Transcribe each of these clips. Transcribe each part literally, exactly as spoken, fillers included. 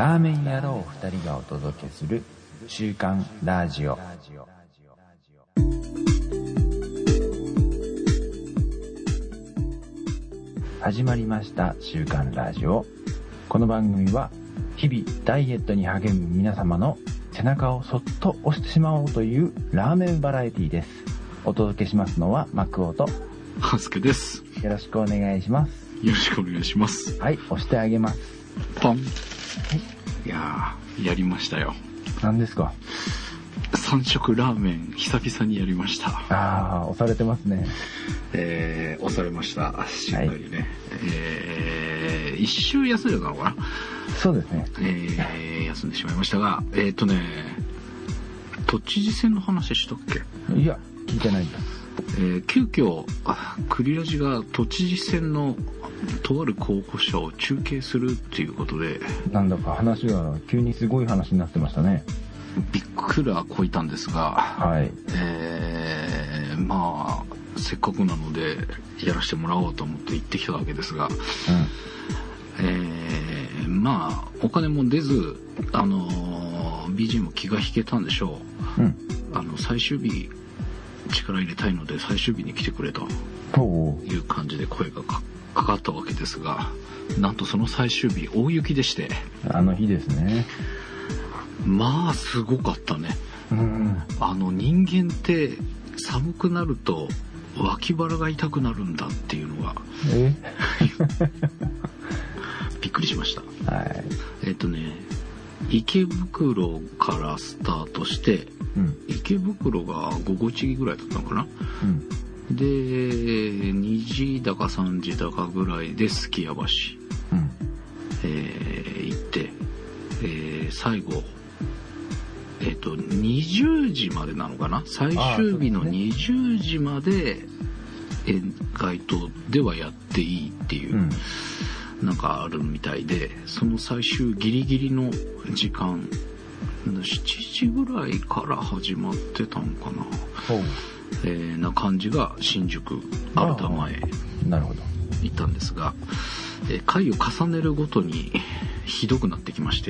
ラーメン野郎二人がお届けする週刊ラジオ。始まりました週刊ラジオ。この番組は日々ダイエットに励む皆様の背中をそっと押してしまおうというラーメンバラエティです。お届けしますのはマクオとハスケです。 よろしくお願いします。 よろしくお願いします。 はい、押してあげます。 ポン。はい、いやー、やりましたよ。 何ですか？ 三色ラーメン久々にやりました。 ああ、押されてますね。 えー、押されました。しっかりね。はい、えー、一周休んでたのかな？ そうですね。 えー、休んでしまいましたが、えーとね、都知事選の話したっけ？ いや、聞いてないんだ。 えー、急遽クリラジが都知事選のとある候補者を中継するっていうことで、 なんだか話が急にすごい話になってましたね。 びっくらこいたんですが、 はい、 えー、まあせっかくなのでやらせてもらおうと思って行ってきたわけですが、うん、えー、まあお金も出ず、あのー、ビージーエム も気が引けたんでしょう、うん、あの最終日力入れたいので最終日に来てくれという感じで声が か, かかったわけですが、なんとその最終日大雪でして、 あの日ですね。 まあすごかったね、うん、あの人間って寒くなると脇腹が痛くなるんだっていうのがえびっくりしました。はい、えっとね池袋からスタートして、うん、池袋がごごちぎぐらいだったのかな、うん、でにじだかさんじだかぐらいで数寄屋橋、うんえー、行って、えー、最後えっとにじゅうじまでなのかな、最終日のにじゅうじまで街頭ではやっていいっていう、うんなんかあるみたいで、その最終ギリギリの時間しちじぐらいから始まってたのかな、えー、な感じが新宿アルタ前行ったんですが、えー、回を重ねるごとにひどくなってきまして、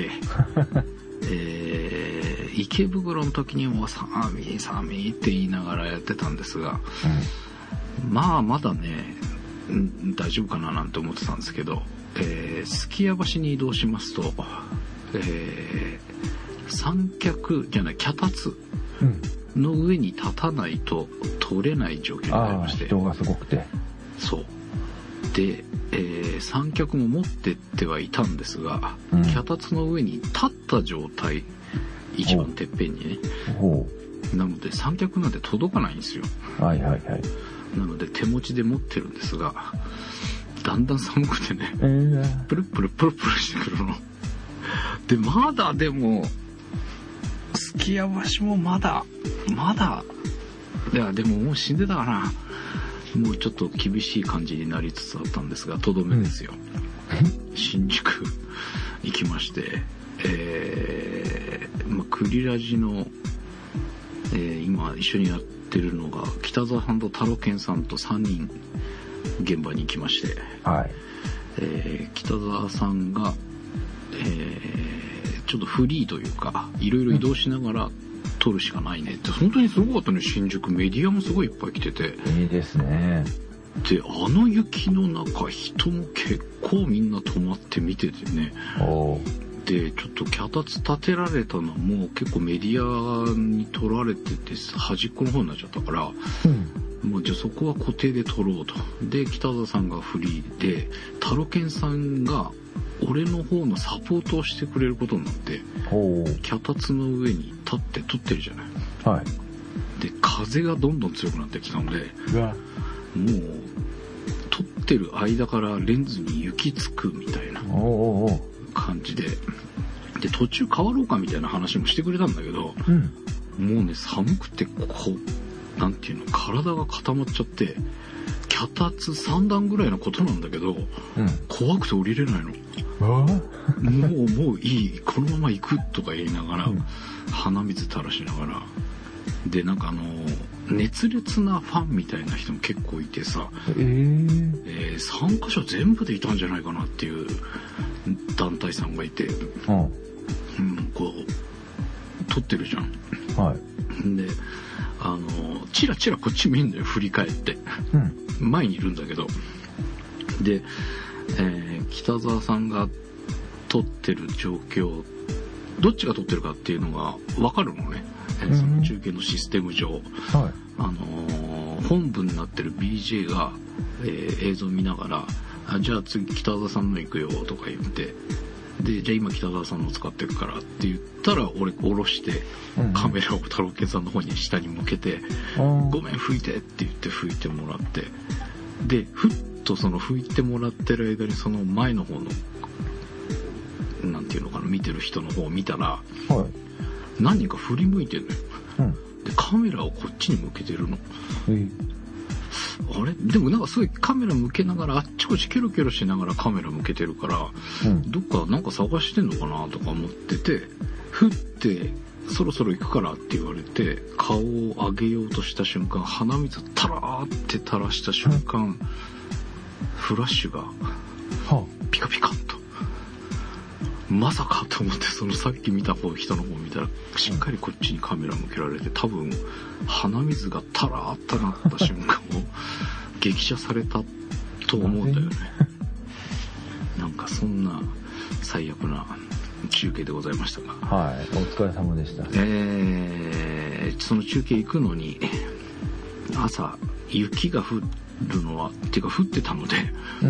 えー、池袋の時にも寒い寒いって言いながらやってたんですが、うん、まあまだね大丈夫かななんて思ってたんですけど、えー、数寄屋橋に移動しますと、えー、三脚じゃない脚立の上に立たないと通れない状況になりまして、 あ、人がすごくて、 そうで、えー、三脚も持ってってはいたんですが、うん、脚立の上に立った状態、一番てっぺんにね、なので三脚なんて届かないんですよ。 はいはいはい。 なので手持ちで持ってるんですが、だんだん寒くてね、えー、プルプルプルプルしてくるので、まだでも数寄屋橋もまだまだいやでももう死んでたかな、もうちょっと厳しい感じになりつつあったんですが、とどめですよ、うん、新宿行きまして、えーまあ、クリラジの、えー、今一緒にやってるのが北沢さんとタロケンさんとさんにん現場に行きまして、はいえー、北沢さんが、えー、ちょっとフリーというかいろいろ移動しながら撮るしかないねって、本当にすごかったね。新宿メディアもすごいいっぱい来てて、 いいですね。 であの雪の中人も結構みんな止まって見ててね、おでちょっと脚立立てられたのも結構メディアに撮られてて端っこの方になっちゃったから、うん、もうじゃあそこは固定で撮ろうと。で北澤さんがフリーでタロケンさんが俺の方のサポートをしてくれることになって、脚立の上に立って撮ってるじゃない、はい、で風がどんどん強くなってきたので、うわもう撮ってる間からレンズに雪つくみたいな感じで、で途中変わろうかみたいな話もしてくれたんだけど、うん、もうね寒くてこうなんていうの体が固まっちゃって、脚立さんだんぐらいのことなんだけど、うん、怖くて降りれないの。もうもういいこのまま行くとか言いながら、うん、鼻水垂らしながらでなんかあの熱烈なファンみたいな人も結構いてさ、 えーえー、さんかしょ全部でいたんじゃないかなっていう団体さんがいて、うん、うん、こう撮ってるじゃん。 はい。 で、あのチラチラこっち見んのよ、振り返って、うん、前にいるんだけど、で、えー、北沢さんが撮ってる状況、どっちが撮ってるかっていうのが分かるのね、えー、その中継のシステム上、はい、あのー、本文になってる ビージェー が、えー、映像見ながら、あ、じゃあ次北沢さんの行くよとか言って、で、じゃあ今北沢さんの使ってるからって言ったら、俺下ろしてカメラを太郎健さんの方に下に向けて、うん、ごめん拭いてって言って拭いてもらって、でふっとその拭いてもらってる間にその前の方のなんていうのかな、見てる人の方を見たら、はい、何人か振り向いてるのよ、うん、でカメラをこっちに向けてるの、うん、あれでもなんかすごいカメラ向けながらあっちこっちキョロキョロしながらカメラ向けてるから、うん、どっかなんか探してんのかなとか思ってて、ふってそろそろ行くからって言われて顔を上げようとした瞬間、鼻水タラーって垂らした瞬間、うん、フラッシュがピカピカッと、まさかと思って、そのさっき見た方人の方見たらしっかりこっちにカメラ向けられて、多分鼻水がタラーッとなった瞬間を激写されたと思うんだよね。なんかそんな最悪な中継でございましたが、 はい、お疲れ様でした。 えー、その中継行くのに朝雪が降るのはっていうか降ってたので、うん、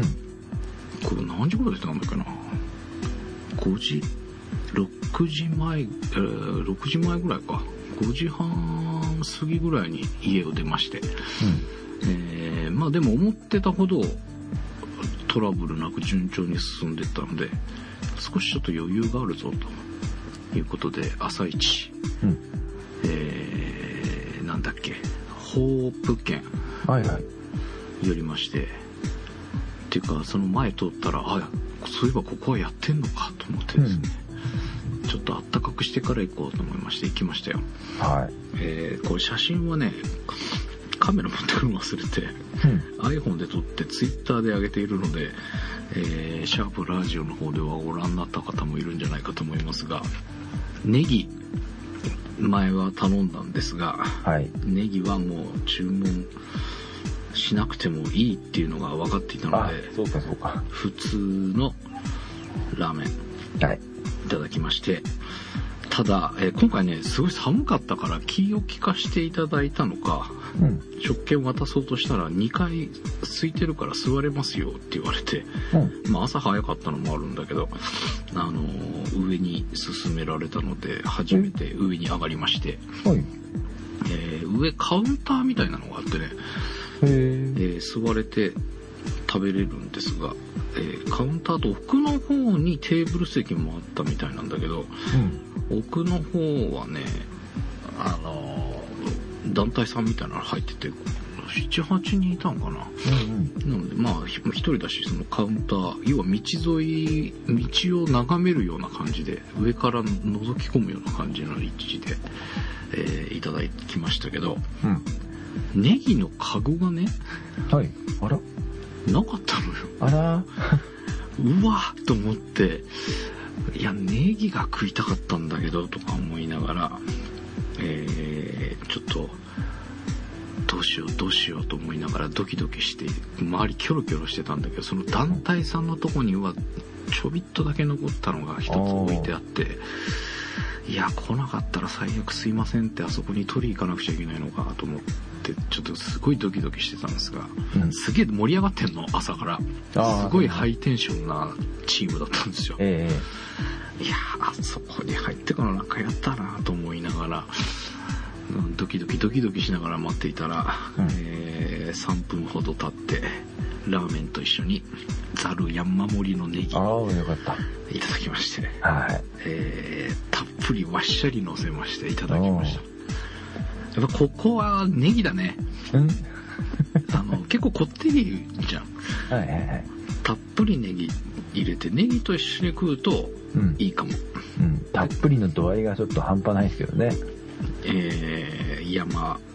これ何時頃出たんだっけな、ごじ、ろくじまえ、えー、ろくじまえぐらいか、ごじはん過ぎぐらいに家を出まして、うん、えー、まあでも思ってたほどトラブルなく順調に進んでったので、少しちょっと余裕があるぞということで、朝一、うん、えー、なんだっけ、ホープ県寄りまして、はいはい、っていうかその前通ったら、あ、そういえばここはやってんのかと思ってですね、うん、ちょっとあったかくしてから行こうと思いまして行きましたよ。はい。えー、これ写真はね、カメラ持ってくるの忘れて、うん、iPhone で撮ってツイッターで上げているので、えー、シャープラジオの方ではご覧になった方もいるんじゃないかと思いますが、ネギ前は頼んだんですが、はい、ネギはもう注文しなくてもいいっていうのが分かっていたので、 そうかそうか、 普通のラーメンいただきまして、はい、ただ、えー、今回ねすごい寒かったから気を利かしていただいたのか、うん、食券渡そうとしたらにかい空いてるから座れますよって言われて、うん、まあ朝早かったのもあるんだけど、あのー、上に進められたので初めて上に上がりまして、はい、えー、上カウンターみたいなのがあってね、えー、座れて食べれるんですが、えー、カウンターと奥の方にテーブル席もあったみたいなんだけど、うん、奥の方はね、あのー、団体さんみたいなの入っててななはちにんいたんかな、うんうん、なのでまあ一人だし、そのカウンター、要は道沿い、道を眺めるような感じで上から覗き込むような感じの立地で、えー、いただきましたけど、うん、ネギのカゴがね、はい、あらなかったのよ。あらうわーと思って、いやネギが食いたかったんだけどとか思いながら、えー、ちょっとどうしようどうしようと思いながらドキドキして周りキョロキョロしてたんだけど、その団体さんのとこにはちょびっとだけ残ったのが一つ置いてあって、いや来なかったら最悪すいませんってあそこに取り行かなくちゃいけないのかと思ってちょっとすごいドキドキしてたんですが、うん、すげえ盛り上がってんの朝から、すごいハイテンションなチームだったんですよ、えー、いやあそこに入ってからなんかやったなと思いながら、うん、ドキドキドキドキしながら待っていたら、うん、えー、さんぷんほど経ってラーメンと一緒にざる山盛りのネギをいただきまして、はい、えー、たっぷりわっしゃり乗せましていただきました。やっぱここはネギだね。うんあの結構こってりじゃん、はいはいはい、たっぷりネギ入れてネギと一緒に食うといいかも、 うんうん、たっぷりの度合いがちょっと半端ないですけどね。 えー、いやまあ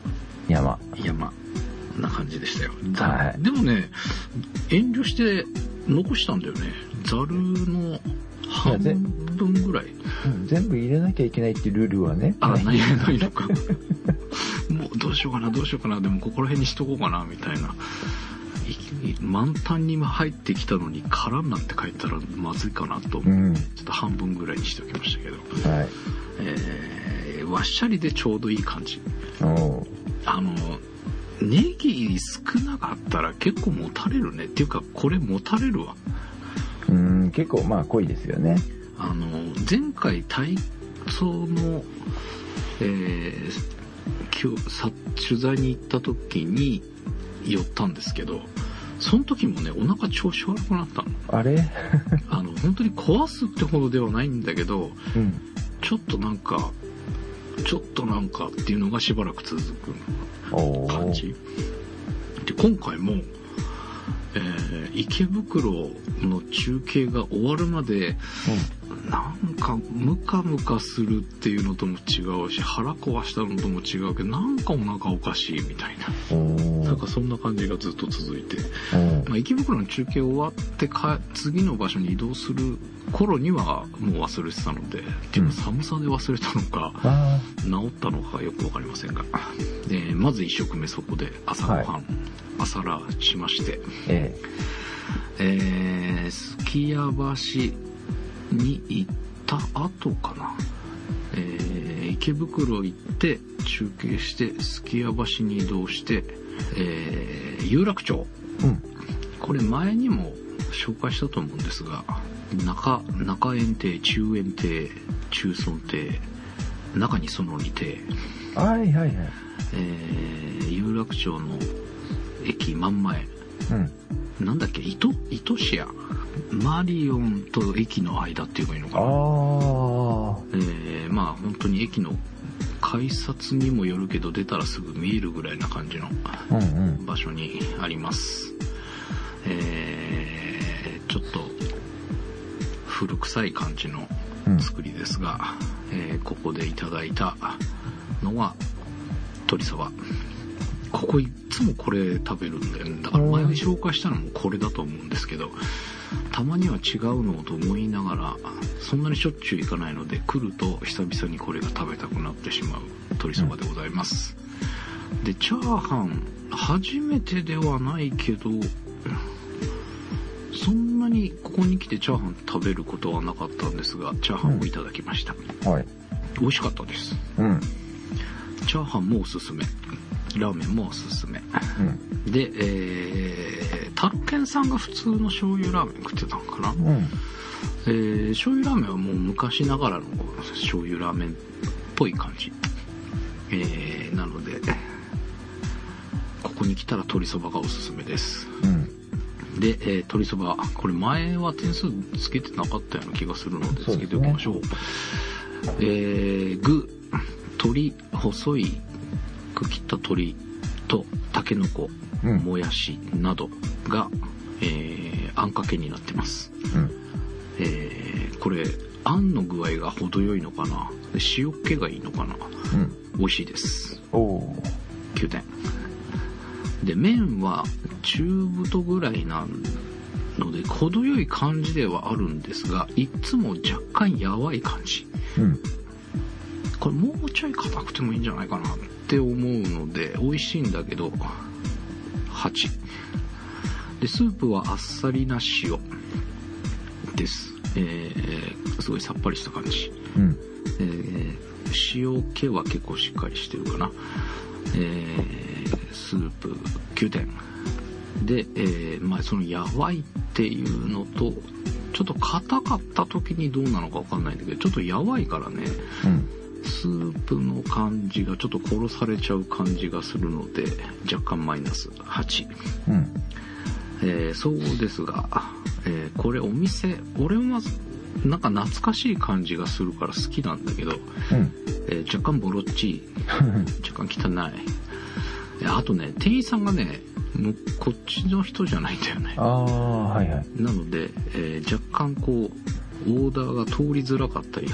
山。 山。な感じでしたよ。 はい。 でもね、遠慮して残したんだよね。ざるの半分ぐらい。 全部入れなきゃいけないっていうルールはね。 あ、ないないのか。もうどうしようかな、どうしようかな、でもここら辺にしとこうかな、みたいな。満タンに入ってきたのに空になって帰ったらまずいかなと思って、うん、ちょっと半分ぐらいにしておきましたけど。はい。えー、わっしゃりでちょうどいい感じ。おあの、ネギ少なかったら結構もたれるね。っていうか、これもたれるわ。 うーん、結構まあ濃いですよね。 あの、前回体操の、えー、今日さ取材に行った時に寄ったんですけど、その時もね、お腹調子悪くなったの。 あれあの、本当に壊すってほどではないんだけど、うん、ちょっとなんか、ちょっとなんかっていうのがしばらく続く感じ。で、今回も、えー、池袋の中継が終わるまで、うん、なんかムカムカするっていうのとも違うし、腹壊したのとも違うけど、なんかお腹おかしいみたいな。なんかそんな感じがずっと続いて、まあ、池袋の中継終わってか次の場所に移動する頃にはもう忘れてたので、っていうの寒さで忘れたのか、うん、治ったのかよくわかりませんが、でまず一食目そこで朝ごはん、はい、朝ラーしまして、えーえー、すき家橋に行った後かな、えー、池袋行って中継してすき家橋に移動して、えー、有楽町、うん、これ前にも紹介したと思うんですが、中中園亭、中園亭、中尊亭、中にそのに亭、 はいはいはい、 えー、有楽町の駅真ん前、うん、なんだっけ、糸糸市屋、マリオンと駅の間っていうのがいいのかな。あー、えー、まあ本当に駅の改札にもよるけど出たらすぐ見えるぐらいな感じの場所にあります、うんうん、えー、ちょっと古臭い感じの作りですが、うん、えー、ここでいただいたのは鶏そば。ここいつもこれ食べるんだよね。だから前に紹介したのもこれだと思うんですけど、たまには違うのと思いながら、そんなにしょっちゅう行かないので、来ると久々にこれが食べたくなってしまう鶏そばでございます、うん、でチャーハン初めてではないけど、そんなにここに来てチャーハン食べることはなかったんですが、チャーハンをいただきました、うん、はい、美味しかったです、うん、チャーハンもおすすめ、ラーメンもおすすめ、うん、で、えー、タロケンさんが普通の醤油ラーメン食ってたのかな、うん、えー、醤油ラーメンはもう昔ながらの醤油ラーメンっぽい感じ、えー、なのでここに来たら鶏そばがおすすめです、うん、で、えー、鶏そば、これ前は点数つけてなかったような気がするのでつけておきましょう、う、ね、えー、具、鶏、細い切った鶏とタケノコ、もやしなどが、えー、あんかけになってます、うん、えー、これあんの具合が程よいのかな、で塩気がいいのかな、うん、美味しいです。おきゅうてんで、麺は中太ぐらいなので程よい感じではあるんですが、いつも若干やわい感じ、うん、これもうちょい硬くてもいいんじゃないかなって思うので、美味しいんだけどはちで、スープはあっさりな塩です、えー、すごいさっぱりした感じ、うん、えー、塩気は結構しっかりしてるかな、えー、スープきゅうてんで、えー、まあそのやわいっていうのと、ちょっと硬かった時にどうなのか分かんないんだけど、ちょっとやわいからね、うん、スープの感じがちょっと殺されちゃう感じがするので若干マイナスはち、うん、えー、そうですが、えー、これお店、俺はなんか懐かしい感じがするから好きなんだけど、うん、えー、若干ボロっちい若干汚い、あとね、店員さんがね、もうこっちの人じゃないんだよね。あ、はいはい、なので、えー、若干こうオーダーが通りづらかったり、はっ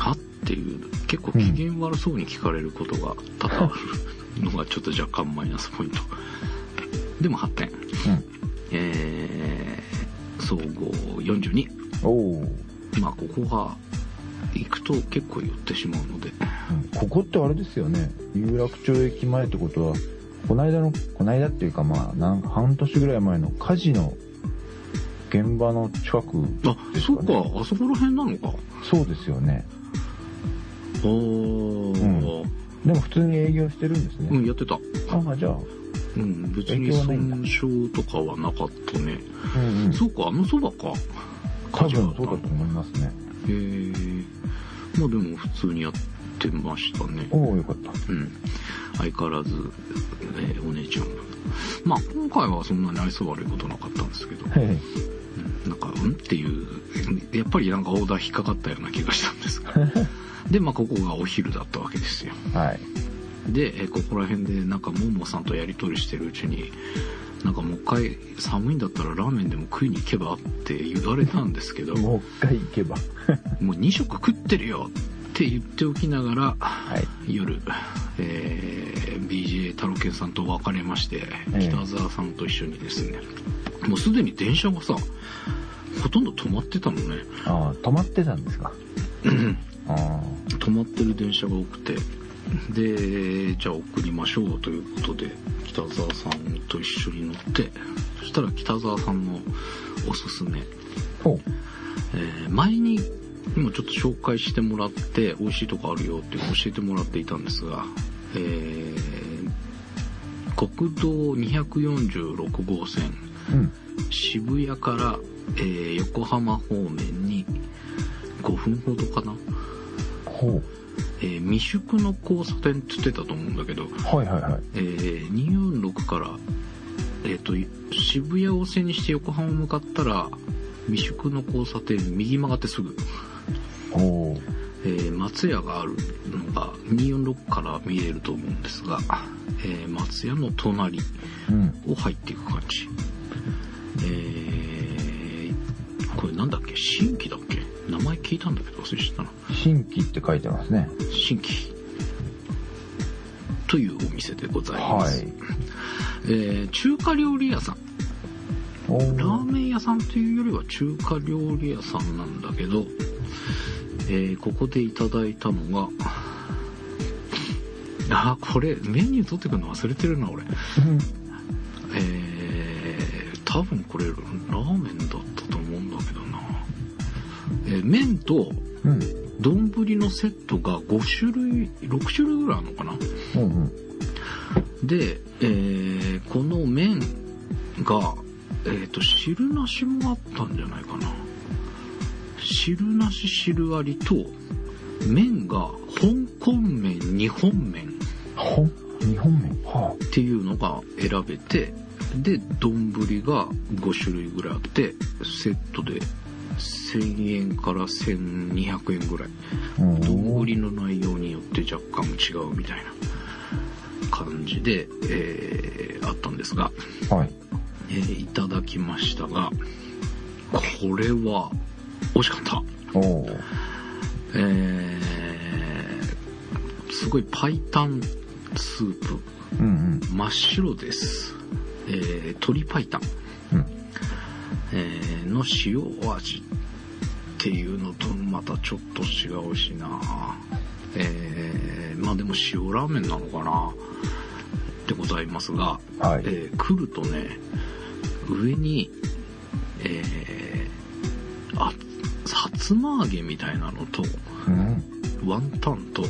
っていう結構機嫌悪そうに聞かれることが多々あるのがちょっと若干マイナスポイント。でもはってん、うん、えー、総合よんじゅうに。 おー、 まあここが行くと結構寄ってしまうので、 うん、ここってあれですよね、有楽町駅前ってことはこの間のこの間っていうかまあなんか半年ぐらい前の火事の現場の近くですかね。 あ、そうか、あそこら辺なのか。 そうですよね。 あー、うん、 でも普通に営業してるんですね。 うん、やってた。 ああ、じゃあうん別に損傷とかはなかったね。うんうん、そうか、あのそばか。 多分そうだと思いますね。 へー、まあでも普通にやってましたね。 おお、よかった。 うん。相変わらず、えー、お姉ちゃん。まあ今回はそんなに愛想悪いことなかったんですけど、 はい、 うん、なんかうんっていうやっぱりなんかオーダー引っかかったような気がしたんですが、でまあここがお昼だったわけですよ。 はい。 で、えー、ここら辺でなんかももさんとやり取りしてるうちに。なんかもう一回寒いんだったらラーメンでも食いに行けばって言われたんですけどもう一回行けばもうに食食ってるよって言っておきながら、はい、夜、えー、ビージェー 太郎健さんと別れまして、えー、北沢さんと一緒にですね、もうすでに電車がさほとんど止まってたのね。 ああ、止まってたんですか。 あ止まってる電車が多くて、でじゃあ送りましょうということで北沢さんと一緒に乗って、そしたら北沢さんのおすすめ、えー、前にもちょっと紹介してもらって美味しいとこあるよって教えてもらっていたんですが、えー、国道にひゃくよんじゅうろく号線、うん、渋谷から、えー、横浜方面にごふんほどかな。ほう。えー、未宿の交差点って言ってたと思うんだけど、 はいはいはい。 えー、にひゃくよんじゅうろくから、えっと、渋谷を背にして横浜向かったら、未宿の交差点右曲がってすぐ、おえー、松屋があるのがにひゃくよんじゅうろくから見えると思うんですが、えー、松屋の隣を入っていく感じ。うん、えー、これなんだっけ、新規だっけ、名前聞いたんだけど忘れちゃったな。 新規って書いてますね。 新規というお店でございます。はい、えー、中華料理屋さん。ラーメン屋さんというよりは中華料理屋さんなんだけど、えー、ここでいただいたのが、あ、これメニュー取ってくるの忘れてるな俺。えー、多分これラーメンだったと思うんだけどな。えー、麺と丼のセットがご種類ろく種類ぐらいあるのかな。うんうん、で、えー、この麺がえーと汁なしもあったんじゃないかな。汁なし汁ありと麺が香港麺日本麺日本麺、はあ、っていうのが選べて、で丼がご種類ぐらいあってセットでせんえんからせんにひゃくえんぐらい。丼の内容によって若干違うみたいな感じで、えー、あったんですが、はい、えー、いただきましたが、これは美味しかった。おえー、すごいパイタンスープ、うんうん、真っ白です。えー、鶏パイタン、うん、えー、の塩味っていうのとまたちょっと違うしな。えー、まあでも塩ラーメンなのかなでございますが、はい、えー、来るとね、上に、えー、あ、さつま揚げみたいなのと、うん、ワンタンと、うん、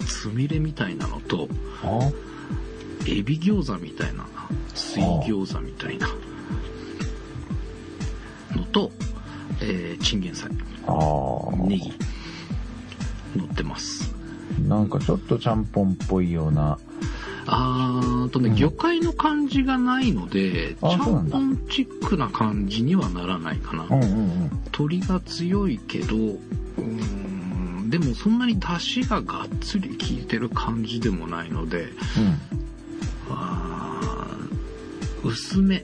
つみれみたいなのと、エビ餃子みたいな、水餃子みたいなのと、えー、チンゲン菜、ネギ乗ってます。 なんかちょっとちゃんぽんっぽいような。 あーとね、うん、魚介の感じがないので、ちゃんぽんチックな感じにはならないかな。うんうんうん、鶏が強いけど、うーん、でもそんなに出汁ががっつり効いてる感じでもないので、うん、あ薄め。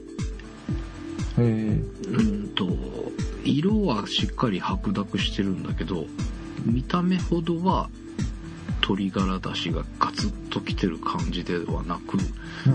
へうんと色はしっかり白濁してるんだけど、 見た目ほどは鶏ガラだしがガツッときてる感じではなく、うん、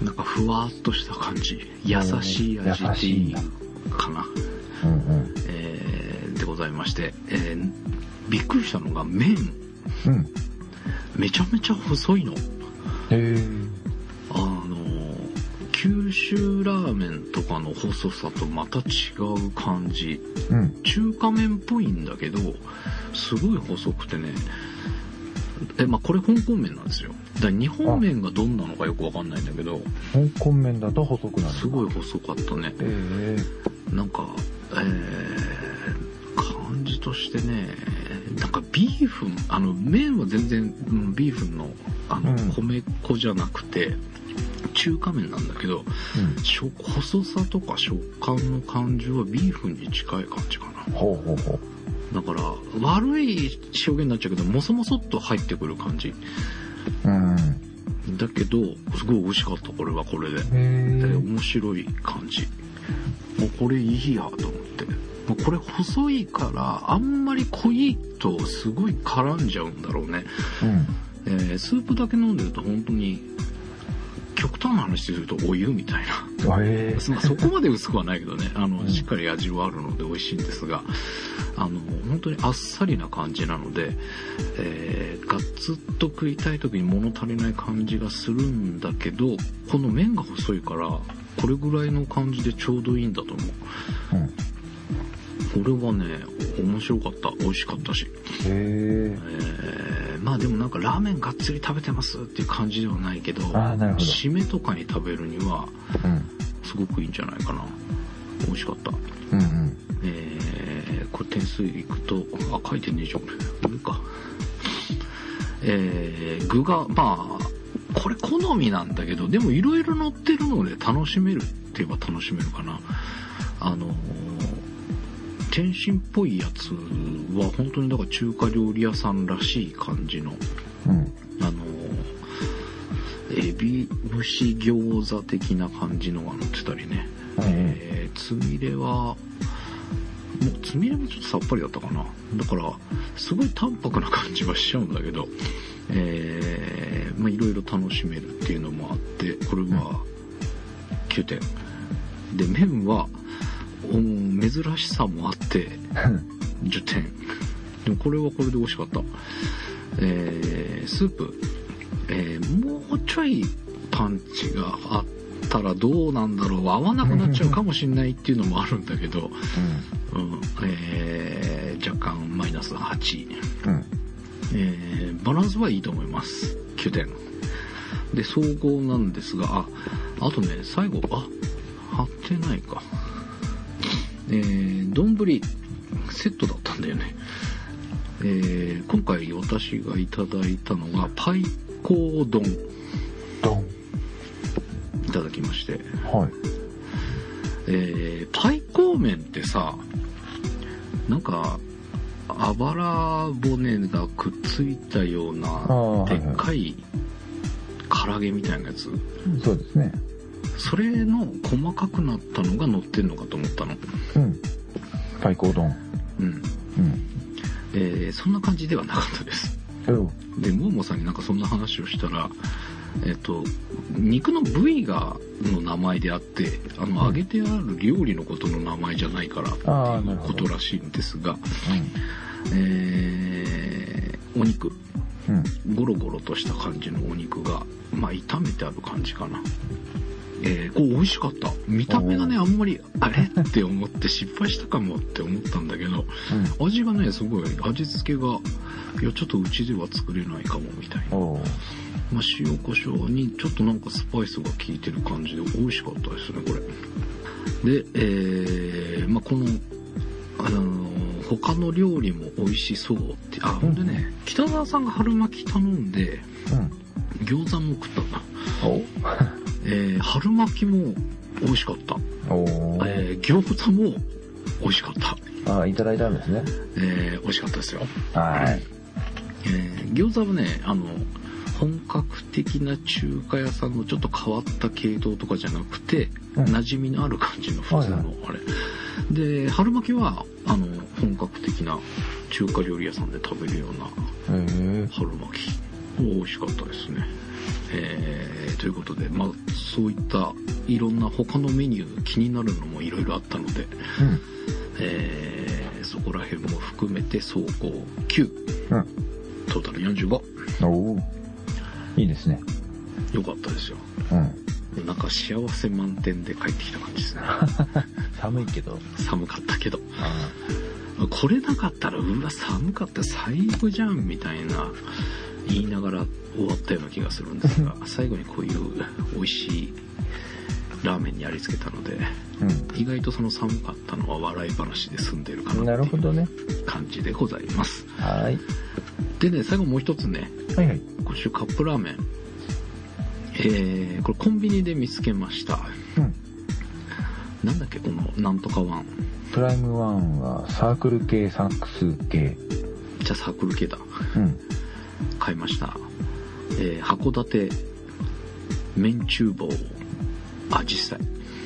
なんかふわっとした感じ、優しい味っていうかな、うんうんえー、でございまして、えー、びっくりしたのが麺、うん、めちゃめちゃ細いの。へー。あの九州ラーメンとかの細さとまた違う感じ、うん、中華麺っぽいんだけどすごい細くてね、えまあこれ香港麺なんですよ。だから日本麺がどんなのかよくわかんないんだけど、 香港麺だと細くなる。 すごい細かったね。へー。なんか、えー、感じとしてね、なんかビーフン、あの麺は全然、うん、ビーフンのあの米粉じゃなくて、うん中華麺なんだけど、うん、細さとか食感の感じはビーフンに近い感じかな。ほうほうほう。だから悪い表現になっちゃうけどもそもそっと入ってくる感じ、うん、だけどすごい美味しかった。これはこれでで面白い感じ。もうこれいいやと思って、もうこれ細いからあんまり濃いとすごい絡んじゃうんだろうね、うんえー、スープだけ飲んでると本当に極端な話するとお湯みたいな、えー、まあそこまで薄くはないけどね、あのしっかり味はあるので美味しいんですが、あの本当にあっさりな感じなので、えー、ガツッと食いたい時に物足りない感じがするんだけど、この麺が細いからこれぐらいの感じでちょうどいいんだと思う、うんこれはね面白かった。美味しかったし、へー、えー、まあでもなんかラーメンがっつり食べてますっていう感じではないけど、あ、なるほど、締めとかに食べるにはすごくいいんじゃないかな、うん、美味しかった、うんうんえー、これ点数いくとあ書いてねえじゃん上か、えー、具がまあこれ好みなんだけどでもいろいろ乗ってるので楽しめるって言えば楽しめるかな。あのー天津っぽいやつは本当にだから中華料理屋さんらしい感じの、うん、あのエビ蒸し餃子的な感じのが乗ってたりね、うんえー、つみれはもうつみれもちょっとさっぱりだったかな。だからすごい淡白な感じはしちゃうんだけど、えー、まあいろいろ楽しめるっていうのもあってこれはきゅうてんで、麺は珍しさもあってじゅってんでもこれはこれで美味しかった、えー、スープ、えー、もうちょいパンチがあったらどうなんだろう、合わなくなっちゃうかもしれないっていうのもあるんだけど、うんうんえー、若干マイナスはち、うんえー、バランスはいいと思います。きゅうてんで総合なんですが、ああとね最後あ貼ってないか、えー、丼セットだったんだよね、えー、今回私がいただいたのがパイコー丼丼いただきまして、はいえー、パイコー麺ってさなんかあばら骨がくっついたようなでっかい唐揚げみたいなやつ、 そうですね、 それの細かくなったのが乗ってんのかと思ったの。うん。 パイコー丼。うん。うん。 えー、そんな感じではなかったです。うん。で、モーモさんになんかそんな話をしたら、えっと、肉の部位が、の名前であって、あの、揚げてある料理のことの名前じゃないから、っていうことらしいんですが、うん、えー、お肉。うん。ゴロゴロとした感じのお肉が、まあ、炒めてある感じかな。えー、こう美味しかった。見た目がねあんまりあれって思って失敗したかもって思ったんだけど、うん、味がねすごい味付けがいやちょっとうちでは作れないかもみたいな、まあ、塩コショウにちょっとなんかスパイスが効いてる感じで美味しかったですねこれで、えー、まあこのあのー、他の料理も美味しそうってあほんでね、うん、北沢さんが春巻き頼んで、うん、餃子も食ったんだえー、春巻きも美味しかった。おえー、餃子も美味しかった。 あ、いただいたんですね。 えー、美味しかったですよ。 はい。 えー、餃子はね、あの、本格的な中華屋さんのちょっと変わった系統とかじゃなくて、うん、馴染みのある感じの普通の、はいはい、あれ。 で春巻きはあの本格的な中華料理屋さんで食べるような春巻き美味しかったですね。えー、ということで、まあ、そういったいろんな他のメニュー気になるのもいろいろあったので、うん、えー、そこら辺も含めて総合きゅう、うん、トータルよんじゅうご。 おー、いいですね。 よかったですよ。うん、なんか幸せ満点で帰ってきた感じですね。 寒いけど。 寒かったけど。これなかったら、うわ寒かった最後じゃんみたいな言いながら終わったような気がするんですが、最後にこういう美味しいラーメンにありつけたので、うん、意外とその寒かったのは笑い話で済んでるかなっていう感じでございます。 はい。 でね、最後もう一つね、はいはい、今週カップラーメン、えー、これコンビニで見つけました。うん、なんだっけこのなんとかワン。 プライムワンはサークル系、サックス系。 じゃあサークル系だ。うん。買いました。えー、函館麺厨房あじさい。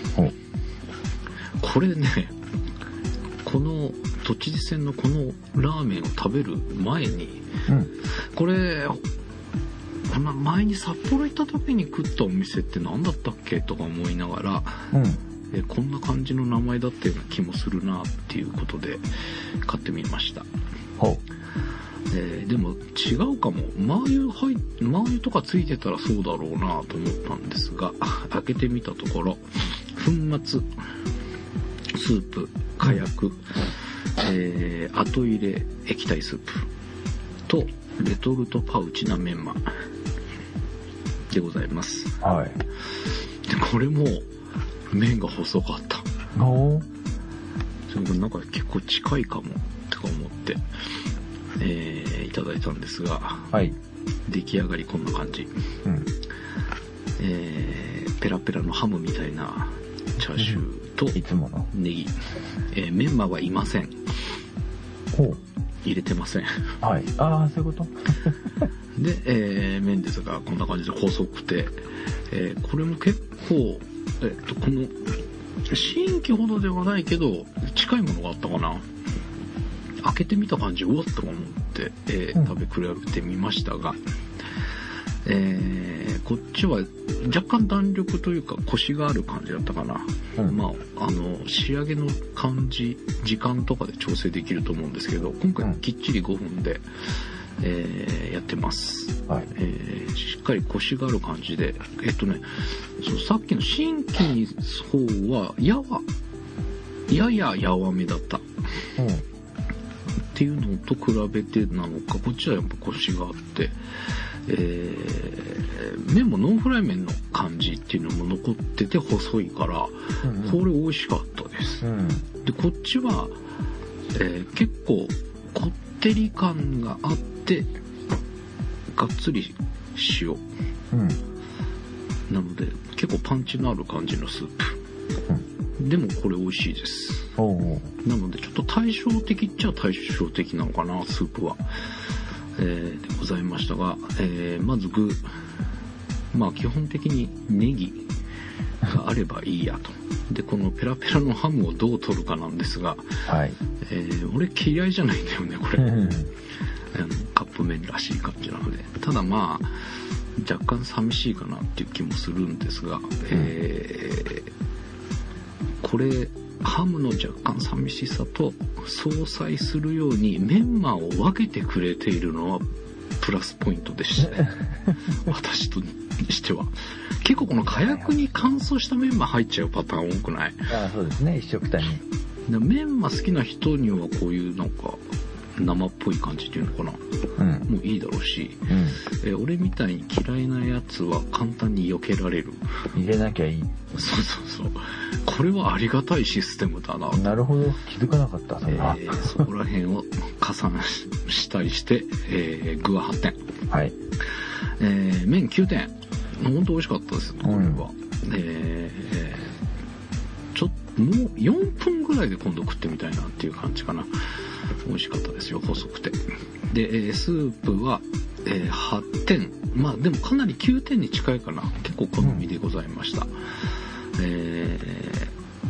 これね、この都知事選のこのラーメンを食べる前に、うん、これこの前に札幌行った時に食ったお店って何だったっけとか思いながら、うん、えこんな感じの名前だったような気もするなっていうことで買ってみました。ほう。えー、でも違うかも。マー油入っマー油とかついてたらそうだろうなと思ったんですが、開けてみたところ粉末スープ火薬、えー、後入れ液体スープとレトルトパウチなメンマでございます。はい。でこれも麺が細かった。おー。それなんか結構近いかもとか思って、えー、いただいたんですが、はい、出来上がりこんな感じ。うん、えー、ペラペラのハムみたいなチャーシューといつものネギ、えー、メンマはいません。ほう。入れてません。はい。ああ、そういうこと。で、えー、麺ですがこんな感じで細くて、えー、これも結構、えっとこの新規ほどではないけど近いものがあったかな。開けてみた感じ、うわっと思って、えーうん、食べ比べてみましたが、えー、こっちは若干弾力というかコシがある感じだったかな。うん、まああの仕上げの感じ時間とかで調整できると思うんですけど、今回きっちりごふんで、えー、やってます、はい、えー、しっかりコシがある感じで、えっとねそうさっきの新規の方はやわやややわめだった、うんっていうのと比べてなのか、こっちはやっぱコシがあって、えー、麺もノンフライ麺の感じっていうのも残ってて細いから、うんうん、これ美味しかったです、うん、でこっちは、えー、結構こってり感があってがっつり塩、うん、なので結構パンチのある感じのスープ、うん、でもこれ美味しいです。おうおう。なのでちょっと対照的っちゃ対照的なのかなスープは、えー、でございましたが、えー、まず具、まあ基本的にネギがあればいいやと。でこのペラペラのハムをどう取るかなんですが、はい、えー、俺嫌いじゃないんだよねこれ。あのカップ麺らしい感じなので、ただまあ若干寂しいかなっていう気もするんですが、えー、これハムの若干寂しさと相殺するようにメンマを分けてくれているのはプラスポイントでしたね。私としては結構この火薬に乾燥したメンマ入っちゃうパターン多くない？ ああ、そうですね、一緒くたに。 メンマ好きな人にはこういうなんか生っぽい感じっていうのかな、うん、もういいだろうし、うん、え俺みたいに嫌いなやつは簡単に避けられる。 入れなきゃいい。 そうそうそう。これはありがたいシステムだな。 なるほど、気づかなかった。 えー、そこら辺を加算したりして、えー、具ははってん。はい。えー、麺きゅうてん。本当美味しかったです。これは。うん、えー、ちょっともうよんぷんぐらいで今度食ってみたいなっていう感じかな。美味しかったですよ、細くて。で、スープは、えー、はってん。まあでもかなりきゅうてんに近いかな。結構好みでございました。うん、え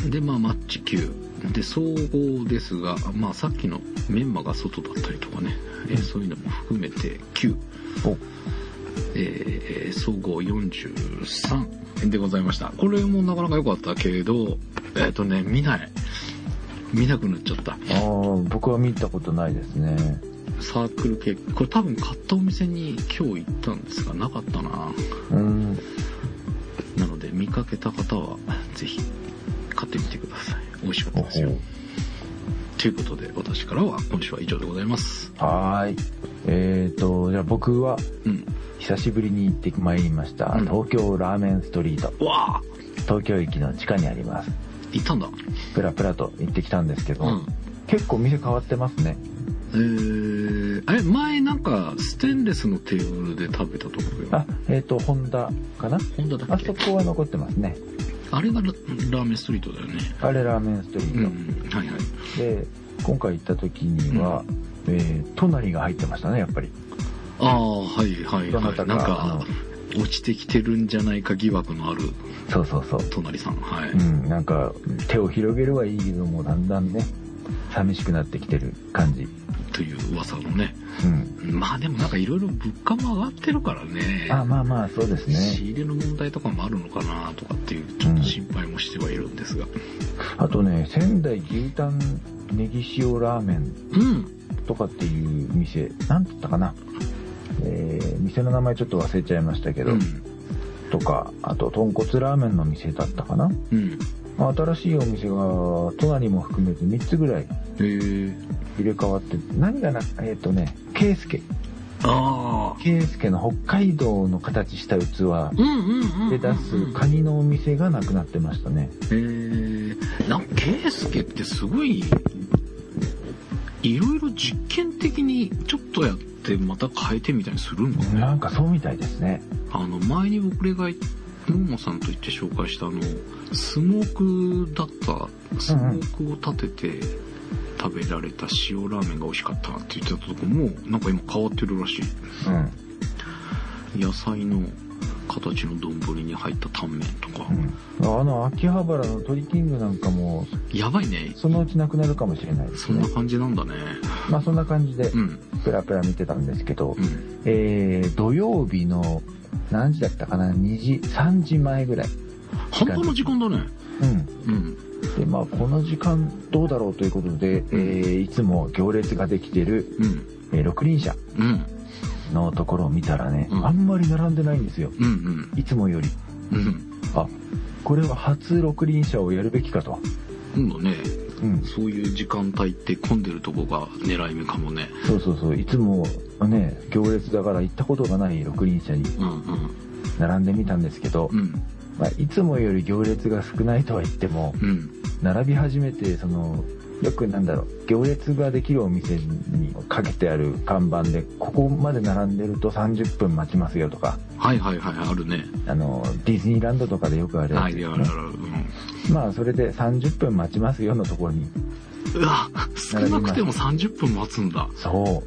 で、まあ、マッチきゅう。で、総合ですが、まあ、さっきのメンマが外だったりとかね、うん、えー、そういうのも含めてきゅう。おえー、総合よんじゅうさんでございました。これもなかなか良かったけれど、えっとね、見ない。見なくなっちゃった。ああ、僕は見たことないですね。 サークル系、これ多分買ったお店に今日行ったんですが、なかったな。うん。なので、見かけた方は、ぜひ、買ってみてください。美味しかったですよ。ということで、私からは今週は以上でございます。 はーい。えーと、じゃあ僕は、うん、久しぶりに行ってまいりました、うん、東京ラーメンストリート。 うわー東京駅の地下にあります。 行ったんだ。 プラプラと行ってきたんですけど、うん、結構店変わってますね。 えー、あれ前なんかステンレスのテーブルで食べたところ。 あ、えっ、ー、とホンダかな。 ホンダだっけ。 あそこは残ってますね。 あれが ラ, ラーメンストリートだよね。 あれラーメンストリート。うん、 はいはい。 で今回行った時には、うん、えー、隣が入ってましたねやっぱり。 ああはいはいはい。なんか落ちてきてるんじゃないか疑惑のある。 そうそうそう。 隣さん、はい。 うん、なんか手を広げるはいいけどもだんだんね寂しくなってきてる感じ。 という噂のね。うん。まあでもなんかいろいろ物価も上がってるからね。 あ、まあまあそうですね。 仕入れの問題とかもあるのかなとかっていうちょっと心配もしてはいるんですが。うん、 あとね仙台牛タンネギ塩ラーメンとかっていう店、うん、なんて言ったかな。えー、店の名前ちょっと忘れちゃいましたけど、うん、とかあと豚骨ラーメンの店だったかな。うん。新しいお店が隣も含めてみっつぐらい入れ替わって、何がな、えっとね、ケイスケ。 ああ。 ケイスケの北海道の形した器で出すカニのお店がなくなってましたね。 へえ。なんかケイスケってすごい、いろいろ実験的にちょっとやってまた変えてみたいにするんだね。 なんかそうみたいですね。 あの、前に僕らがモモさんと言って紹介したあのスモークだったスモークを立てて食べられた塩ラーメンが美味しかったって言ってたとこもなんか今変わってるらしい、うん、野菜の形の丼に入ったタンメンとか、 うん、あの秋葉原のトリキングなんかもやばいね。 そのうちなくなるかもしれないですね。 そんな感じなんだね。 まあそんな感じでペラペラ見てたんですけど、うん、えー、土曜日の何時だったかな、にじ、さんじまえぐらい。 半端な時間だね。 うん。うん。で、まあ、この時間どうだろうということで、うん、えー、いつも行列ができてる、うん、えー、六輪車のところを見たらね、うん、あんまり並んでないんですよ。うんうん、いつもより。うん。あ、これは初六輪車をやるべきかと。 うんだね。うん、そういう時間帯って混んでるとこが狙い目かもね。 そうそうそう。いつもね、行列だから行ったことがない六輪車に並んでみたんですけど、うんうん、まあ、いつもより行列が少ないとは言っても、うん、並び始めて、その、よくなんだろう、行列ができるお店にかけてある看板で、ここまで並んでるとさんじゅっぷん待ちますよとか。 はいはいはい、あるね。 あの、ディズニーランドとかでよくあるやつですね。はい、あるある。うん、まあ、それでさんじゅっぷん待ちますよのところに。 うわ、少なくてもさんじゅっぷん待つんだ。 そう。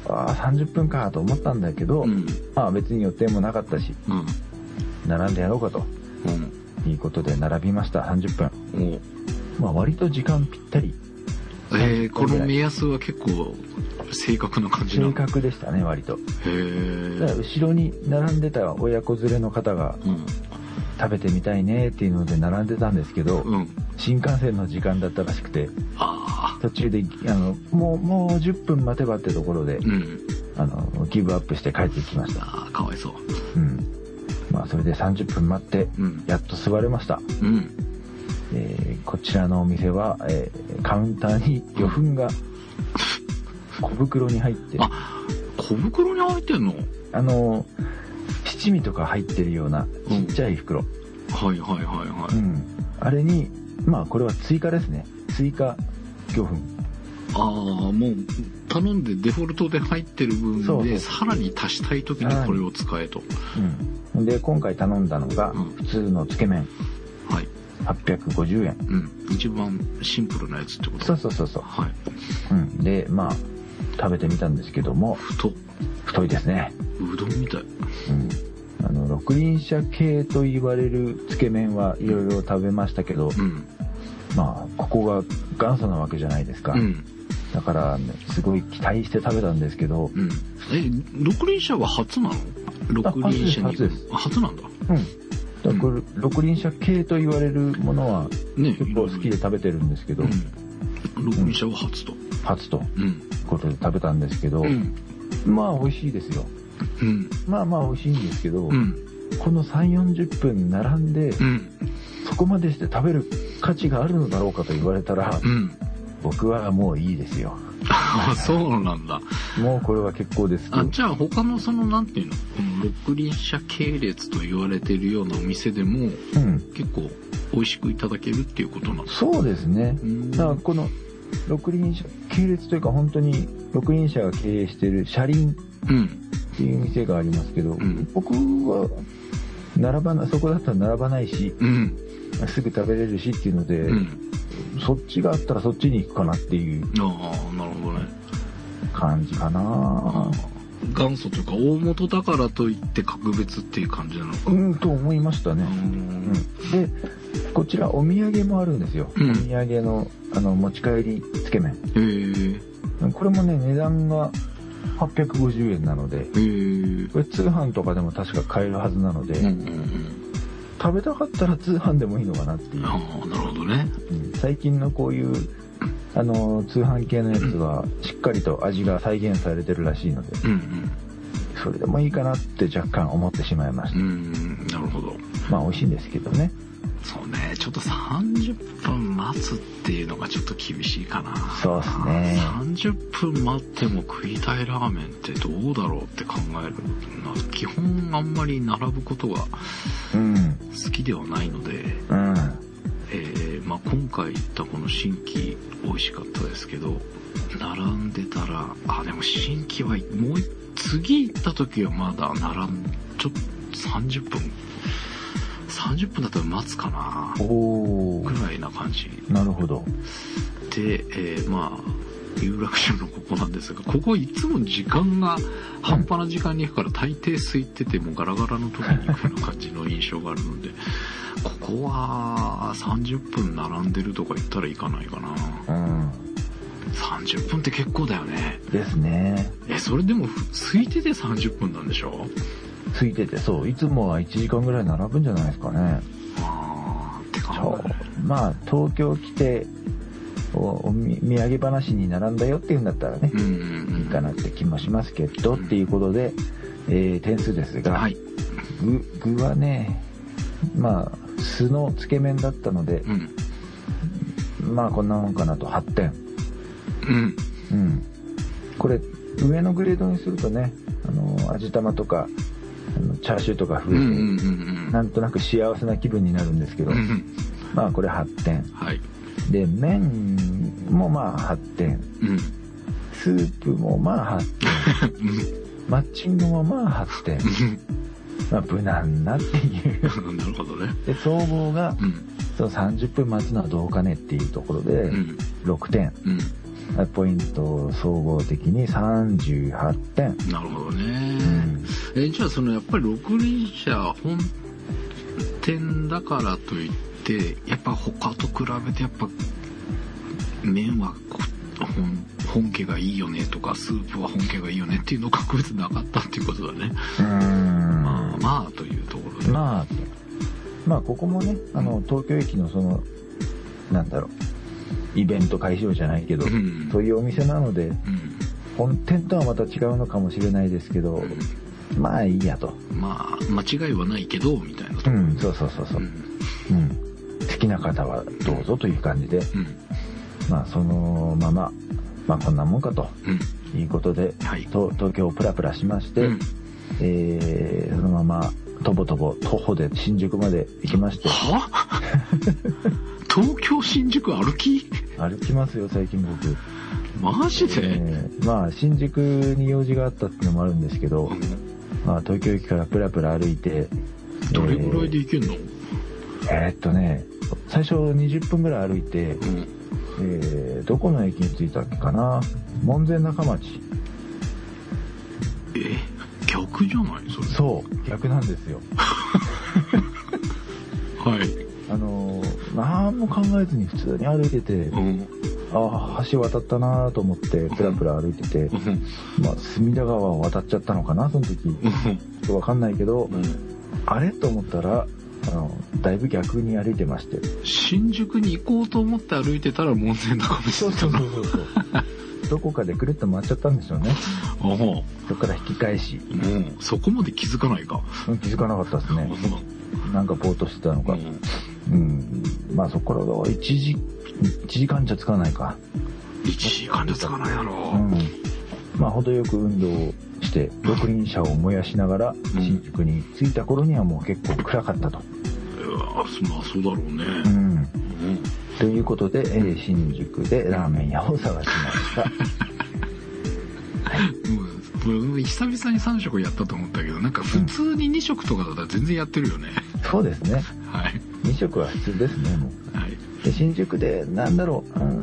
ああ、さんじゅっぷんかと思ったんだけど、うん、まあ別に予定もなかったし、うん、並んでやろうかと、うん、いうことで並びました。さんじゅっぷん。うん、まあ割と時間ぴったり。 えー、この目安は結構正確な感じなの？ 正確でしたね、割と。 へー。 後ろに並んでた親子連れの方が、うん、食べてみたいねっていうので並んでたんですけど、うん、新幹線の時間だったらしくて、あ、途中であのもうもうじゅっぷん待てばってところで、うん、あのギブアップして帰ってきました。 ああ、かわいそう。 うん。まあそれでさんじゅっぷん待って、うん、やっと座れました。うん。えー、こちらのお店は、えー、カウンターに魚粉が小袋に入ってる。 あ、小袋に入ってんの？ あの七味とか入ってるようなちっちゃい袋。うん、 はいはいはいはい。うん。 あれに、まあこれは追加ですね。追加魚粉。 ああ、もう頼んでデフォルトで入ってる分で、そうそう、さらに足したい時にこれを使えと。 うん。で、今回頼んだのが、普通のつけ麺。はい。はっぴゃくごじゅうえん。 うん。一番シンプルなやつってこと？ そうそうそうそう。 はい。 うん。で、まあ、食べてみたんですけども。 太。 太いですね。 うどんみたい。うん。 あの、六輪車系と言われるつけ麺はいろいろ食べましたけど、うん、 まあここが元祖なわけじゃないですか、うん、だから、ね、すごい期待して食べたんですけど、うん、 え六輪車は初なの？六輪車に初です。 初なんだ。 うん。だから、うん、六輪車系と言われるものは結構好きで食べてるんですけど、ね、 うん、六輪車は初と、うん、 初と、うん、ことで食べたんですけど、うん、まあ美味しいですよ、うん、まあまあ美味しいんですけど、うん、このさんじゅうよんじゅっぷん並んで、うん、そこまでして食べる価値があるのだろうかと言われたら、うん、僕はもういいですよ。 あ、そうなんだ。 もうこれは結構です。 あ、じゃあ他のそのなんていうの、この六輪車系列と言われているようなお店でも、うん、結構美味しくいただけるっていうことなんですか？ そうですね。だからこの六輪車系列というか本当に六輪車が経営している車輪っていう店がありますけど、うん、僕は並ばなそこだったら並ばないし、うん、すぐ食べれるしっていうので、うん、そっちがあったらそっちに行くかなっていう感じかな。 元祖というか大元だからといって格別っていう感じなのか。 うんと思いましたね。うん、でこちらお土産もあるんですよ、うん、お土産のあの持ち帰りつけ麺。へー。これもね値段がはっぴゃくごじゅうえんなので、へー、これ通販とかでも確か買えるはずなので、うんうんうん、食べたかったら通販でもいいのかなっていう。 ああ、なるほどね、 うん、最近のこういうあの通販系のやつはしっかりと味が再現されてるらしいので、うんうん、それでもいいかなって若干思ってしまいました。うん、 なるほど。 まあ美味しいんですけどね。 そうね、ちょっとさんじゅっぷん待つっていうのがちょっと厳しいかな。 そうですね。 さんじゅっぷん待っても食いたいラーメンってどうだろうって考えるな。基本あんまり並ぶことが好きではないので、うん、えーまあ、今回行ったこの新規美味しかったですけど、並んでたら、あ、でも新規はもう次行った時はまだ並んちょっとさんじゅっぷんさんじゅっぷんだったら待つかなぐらいな感じ。 なるほど。 で、えー、まあ有楽町のここなんですが、ここいつも時間が半端な時間に行くから大抵空いててもガラガラの時に行くような感じの印象があるのでここはさんじゅっぷん並んでるとか言ったら行かないかな。うん。さんじゅっぷんって結構だよね。 ですね。 え、それでも空いててさんじゅっぷんなんでしょ？ ついてて、そう、いつもはいちじかんぐらい並ぶんじゃないですかね。 あー、てかまあ東京来て お, お土産話に並んだよっていうんだったらね、うんうんうん、いいかなって気もしますけど、うん、っていうことで、えー、点数ですが、はい、具, 具はね、まあ酢のつけ麺だったので、うん、まあこんなもんかなとはってん。うんうん、これ上のグレードにするとね、あの味玉とかあのチャーシューとか増えて、うんうんうん、なんとなく幸せな気分になるんですけど、うんうん、まあこれはってん、はい、で麺もまあはってん、うん、スープもまあはってんマッチングもまあはってんまあ無難なっていうなるほどね。 で総合が、うん、そのさんじゅっぷん待つのはどうかねっていうところで、うん、ろくてん、うん、ポイント総合的にさんじゅうはってん。 なるほどね、うん、えじゃあそのやっぱり六輪車本店だからといってやっぱ他と比べてやっぱ麺は本, 本家がいいよねとかスープは本家がいいよねっていうのが格別なかったっていうことだね。うーん、まあまあというところで、 まあまあここもね、あの東京駅のそのなんだろうイベント会場じゃないけど、うん、そういうお店なので、うん、本店とはまた違うのかもしれないですけど、うん、まあいいやと。 まあ間違いはないけどみたいなところ、 うん、そうそうそうそう、うんうん、好きな方はどうぞという感じで、うん、まあそのまままあこんなもんかと、うん、いうことで、はい、と東京をプラプラしまして、うん、えー、そのままとぼとぼ徒歩で新宿まで行きまして。は東京新宿歩き歩きますよ最近僕。 マジで、 えー、まあ新宿に用事があったっていうのもあるんですけど、うん、まあ東京駅からプラプラ歩いてどれぐらいで行けんの？ えー、っとね最初にじゅっぷんぐらい歩いて、うん、えー、どこの駅に着いたっけかな、門前仲町。 え逆じゃないそれ？ そう逆なんですよはい。 あのー、何も考えずに普通に歩いてて、うん、ああ橋渡ったなと思ってプラプラ歩いてて、うん、まあ隅田川を渡っちゃったのかなその時、うん、ちょっとわかんないけど、うん、あれと思ったらあのだいぶ逆に歩いてまして、 新宿に行こうと思って歩いてたら門前仲間そうそうそうそうどこかでくるっと回っちゃったんでしょうね。そこから引き返し、 うん、そこまで気づかないか。 気づかなかったですね。なんかぼーっとしてたのか、うん、うん、まあそこからいちじかんじゃつかないか。 いちじかんじゃつかないだろう、うん、 まあ程よく運動をして六輪車を燃やしながら新宿に着いた頃にはもう結構暗かったと。 いやまあそうだろうね、 うんうん、ということで、えー、新宿でラーメン屋を探しましたはいうん、久々にさん食やったと思ったけど、なんか普通にに食とかだったら全然やってるよね、 うん、そうですね、 はい、 に食は普通ですねもう、はい、で新宿でなんだろう、うん、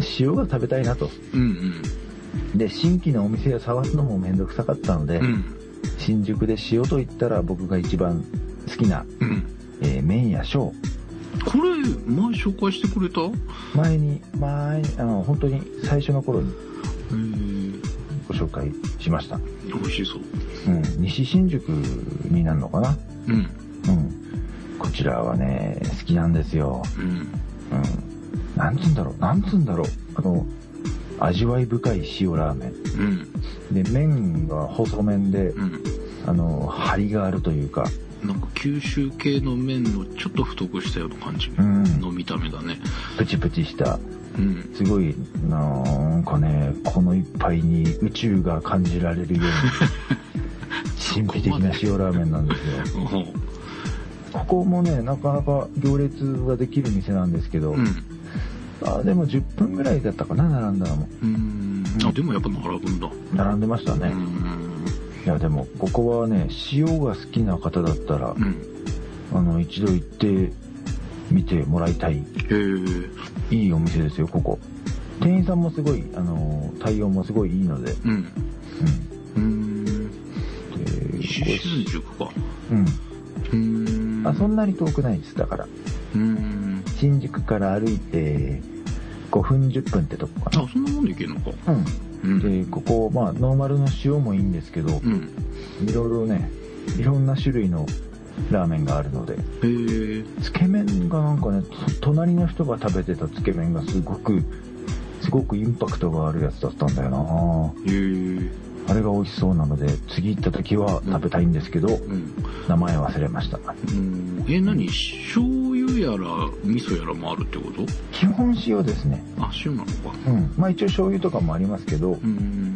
塩が食べたいなと、うんうん、で新規のお店を探すのもめんどくさかったので、うん、新宿で塩といったら僕が一番好きな、うんえー、麺屋小。 これ前紹介してくれた？ 前に前あの本当に最初の頃にご紹介しました。 美味しそう。 うん、西新宿になるのかな。うん。うん。こちらはね好きなんですよ。うん。うん。なんつうんだろうなんつうんだろうあの味わい深い塩ラーメン。うん。で麺が細麺で、うん、あの張りがあるというか。 なんか九州系の麺のちょっと太くしたような感じの見た目だね、 うん、プチプチした、うん、すごいなんかねこの一杯に宇宙が感じられるように神秘的な塩ラーメンなんですよここもねなかなか行列ができる店なんですけど、うん、あでもじゅっぷんぐらいだったかな並んだのもうーんあでもやっぱ並ぶんだ並んでましたねうんいやでもここはね塩が好きな方だったら、うん、あの一度行ってみてもらいたいいいお店ですよここ店員さんもすごいあの対応もすごいいいのでうんうんで新宿かうんあそんなに遠くないですだからうん新宿から歩いてごふんじゅっぷんってとこかなあそんなもんで行けるのかうんでここまあノーマルの塩もいいんですけど、うん、いろいろねいろんな種類のラーメンがあるのでへつけ麺がなんかね隣の人が食べてたつけ麺がすごくすごくインパクトがあるやつだったんだよなへあれが美味しそうなので次行った時は食べたいんですけど、うん、名前忘れましたうんえ何醤油やら味噌やらもあるってこと基本塩ですねあ塩なのかうんまあ一応醤油とかもありますけどうん、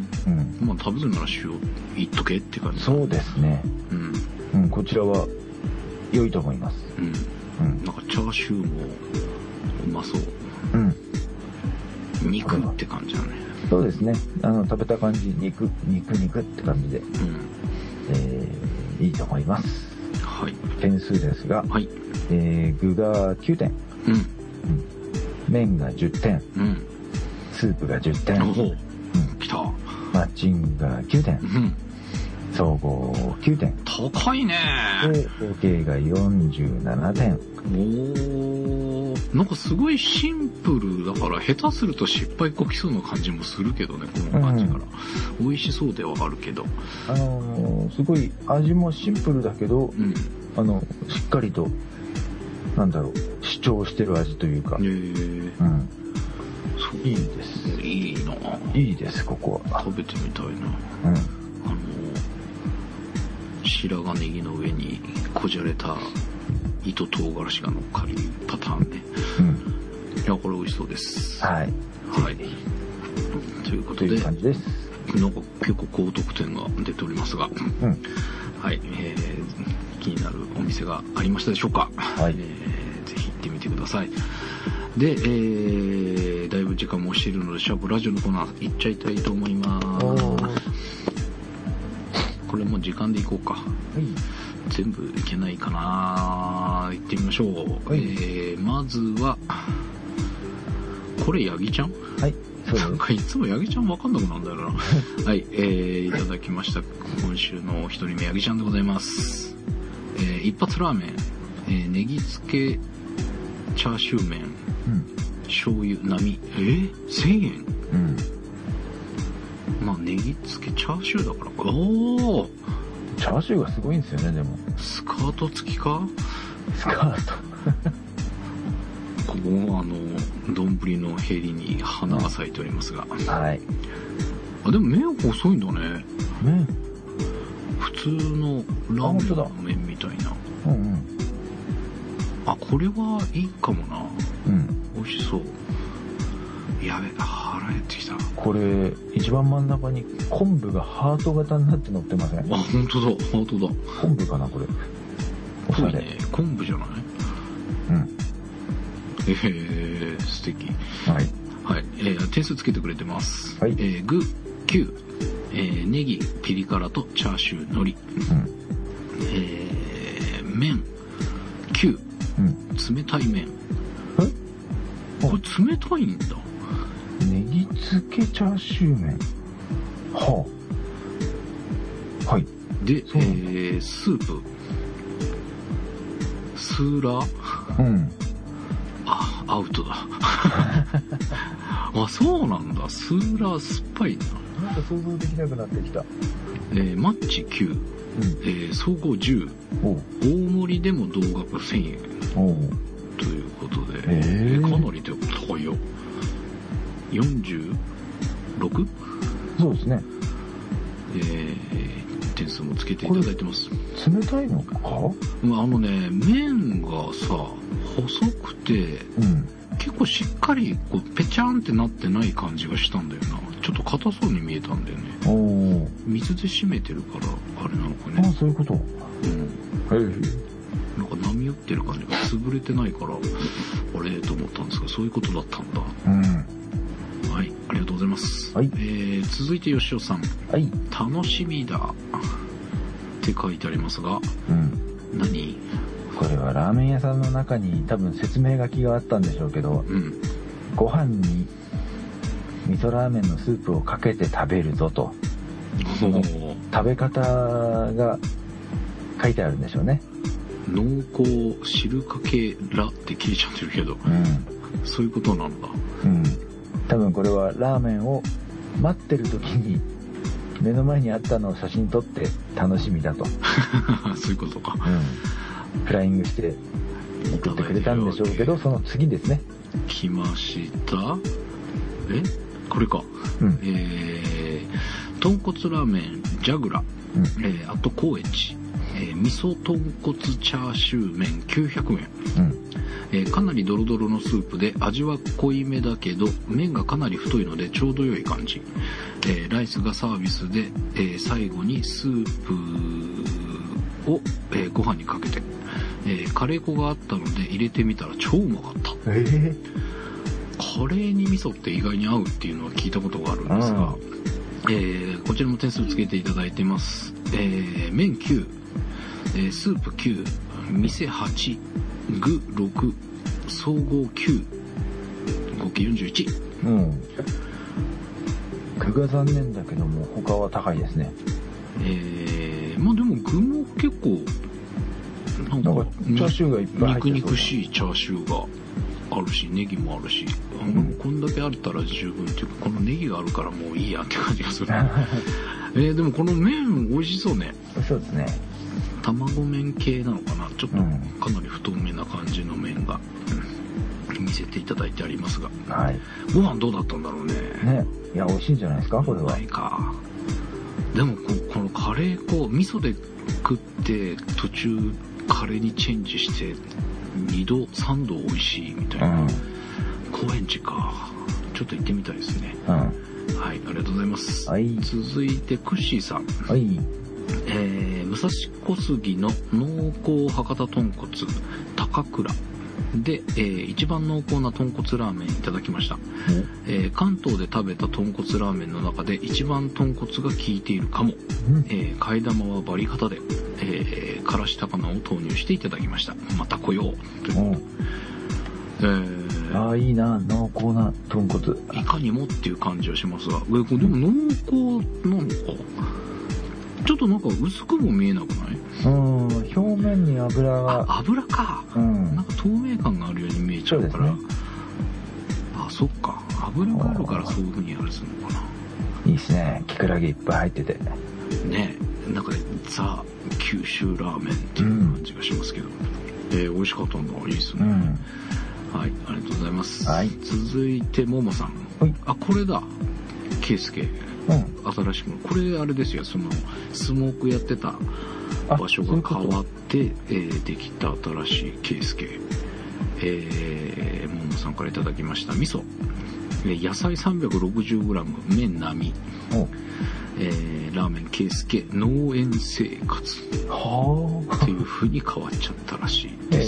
うん、まあ食べるなら塩いっとけって感じそうですねうん、うん、こちらは良いと思いますうん、うん、なんかチャーシューもうまそううん肉って感じだねそうですねあの食べた感じ肉肉肉って感じで、うんえー、いいと思いますはい点数ですが、はいえー、具がきゅうてん、うんうん、麺がじゅってん、うん、スープがじゅってん、うん、 きたマッチングがきゅうてん、うん、総合きゅうてん高いねで合計がよんじゅうななてんおーなんかすごいシンプルだから下手すると失敗こきそうな感じもするけどねこの感じから、うん、美味しそうではあるけどあのー、すごい味もシンプルだけど、うん、あのしっかりとなんだろう主張してる味というか、えーうん、いいですいいないいですここは食べてみたいな、うん、あの白髪ネギの上にこじゃれた糸唐辛子が乗っかるパターンね、うん、いやこれ美味しそうですはいはいということでという感じですなんか結構高得点が出ておりますが、うん、はい、えー、気になるお店がありましたでしょうか、はいえー、ぜひ行ってみてくださいで、えー、だいぶ時間も押しているのでシャープラジオのコーナー行っちゃいたいと思いますこれも時間で行こうか、はい、全部いけないかな行ってみましょう、はいえー、まずはこれヤギちゃんはいなんかいつもヤギちゃん分かんなくなるんだよなはい、えー、いただきました今週の一人目ヤギちゃんでございます、えー、一発ラーメン、えー、ネギつけチャーシュー麺、 うん、 醤油並えー、せんえん、 うん、 まあネギ付けチャーシューだから、おおチャーシューがすごいんですよね。でもスカート付きか、 スカートここもあの丼のへりに花が咲いておりますが、 はい。 あ、でも麺細いんだね。 麺普通のラーメンの麺みたいな。 うんうん。 あ、これはいいかもな。 うん。 美味しそう。やべ、腹減ってきた。 これ一番真ん中に昆布がハート型になって乗ってません？ あ、本当だ、ハートだ。 昆布かなこれ。 おしゃれ。ね、昆布じゃない？ うん。 えー、素敵。 はい。 はい。えー、点数つけてくれてます。 はい。 えー、具きゅう、えー、ネギ、ピリ辛とチャーシュー、海苔。うん。えー、麺きゅう、うん、冷たい麺。え？これ冷たいんだ。 ネギ漬けチャーシュー麺。はあ。はい。 で、えー、スープ。スーラー？うん。あ、アウトだ。あ、そうなんだ。スーラー酸っぱいな。 なんか想像できなくなってきた。 えー、マッチきゅう、うん、えー、総合じゅう、大盛りでも同額せんえん。おということで、えー、かなりでも高いよ。よんじゅうろく？ そうですね。 えー、点数もつけていただいてます。 冷たいのか？ あのね、麺がさ、細くて、うん、結構しっかりこうペチャンってなってない感じがしたんだよな。ちょっと硬そうに見えたんだよね。お水で締めてるからあれなのかね。 あ、そういうこと。うん。 はい。なんか波打ってる感じが潰れてないからあれと思ったんですが、そういうことだったんだ。うん。はい、ありがとうございます。はい。えー、続いて吉尾さん。はい。楽しみだって書いてありますが、うん。何？ これはラーメン屋さんの中に多分説明書きがあったんでしょうけど、うん、ご飯に味噌ラーメンのスープをかけて食べるぞと、その食べ方が書いてあるんでしょうね。 濃厚汁かけらって聞いちゃってるけど、うん、そういうことなんだ。うん、 多分これはラーメンを待ってる時に目の前にあったのを写真撮って楽しみだと。 そういうことか。 うん、フライングして送ってくれたんでしょうけど、その次ですね。 来ました。え？これか。うん、えー、豚骨ラーメンジャグラ、うん、えー、あと高円寺、えー、味噌豚骨チャーシュー麺きゅうひゃくえん、うん、えー、かなりドロドロのスープで味は濃いめだけど麺がかなり太いのでちょうど良い感じ、えー、ライスがサービスで、えー、最後にスープを、えー、ご飯にかけて、えー、カレー粉があったので入れてみたら超うまかった。えーカレーに味噌って意外に合うっていうのは聞いたことがあるんですが、えー、こちらも点数つけていただいてます。えー、麺きゅう、えー、スープきゅう、店はち、具ろく、総合きゅう、合計よんじゅういち。うん。 具が残念だけども他は高いですね。 えー、まあでも具も結構なんか、 なんかチャーシューがいっぱい入ってそう。 肉々しいチャーシューがあるし、ネギもあるし、うん、こんだけあったら十分っていうか、このネギがあるからもういいやって感じがする。えー、でもこの麺美味しそうね。 そうですね。 卵麺系なのかな、ちょっとかなり太めな感じの麺が、うん、見せていただいてありますが、はい、ご飯どうだったんだろうね。 ね、いや美味しいんじゃないですかこれは。 ないか。でもここのカレー粉味噌で食って途中カレーにチェンジしてにどさんど美味しいみたいな、うん、高円寺か、ちょっと行ってみたいですね。うん、はい、ありがとうございます。はい、続いてクッシーさん。はい。えー、武蔵小杉の濃厚博多豚骨高倉で、えー、一番濃厚な豚骨ラーメンいただきました。えー、関東で食べた豚骨ラーメンの中で一番豚骨が効いているかも。えー、替え玉はバリ方で、えー、からし高菜を投入していただきました。また来ようという。えー、 ああいいな、濃厚な豚骨。 いかにもっていう感じはしますが、でも濃厚なのか。 ちょっとなんか薄くも見えなくない？ うん、表面に油が。 あ、油か。うん。なんか透明感があるように見えちゃうから。そうですね。あ、そっか。油があるからそういう風にあれするのかな。 いいですね。キクラゲいっぱい入ってて。 ね、なんかザ九州ラーメンっていう感じがしますけど、うん、えー、美味しかったんだ。いいですね、うん、はい、ありがとうございます、はい、続いてももさん、はい、あ、これだ、ケイスケ、うん、新しく、これあれですよ、そのスモークやってた場所が変わって、えー、できた新しいケイスケ、えー、ももさんからいただきました。味噌、野菜 さんびゃくろくじゅうグラム、 麺並み、えー、ラーメンケイスケ農園生活っていう風に変わっちゃったらしいです。